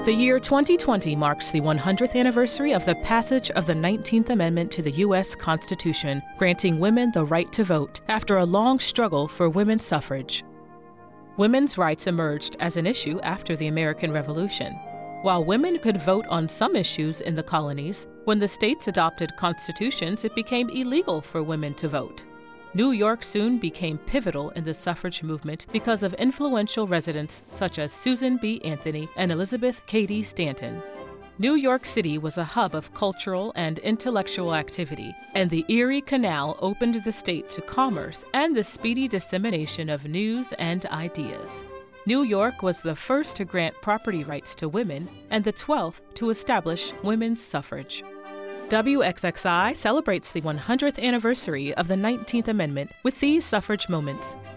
The year 2020 marks the 100th anniversary of the passage of the 19th Amendment to the U.S. Constitution, granting women the right to vote after a long struggle for women's suffrage. Women's rights emerged as an issue after the American Revolution. While women could vote on some issues in the colonies, when the states adopted constitutions, it became illegal for women to vote. New York soon became pivotal in the suffrage movement because of influential residents such as Susan B. Anthony and Elizabeth Cady Stanton. New York City was a hub of cultural and intellectual activity, and the Erie Canal opened the state to commerce and the speedy dissemination of news and ideas. New York was the first to grant property rights to women and the 12th to establish women's suffrage. WXXI celebrates the 100th anniversary of the 19th Amendment with these suffrage moments,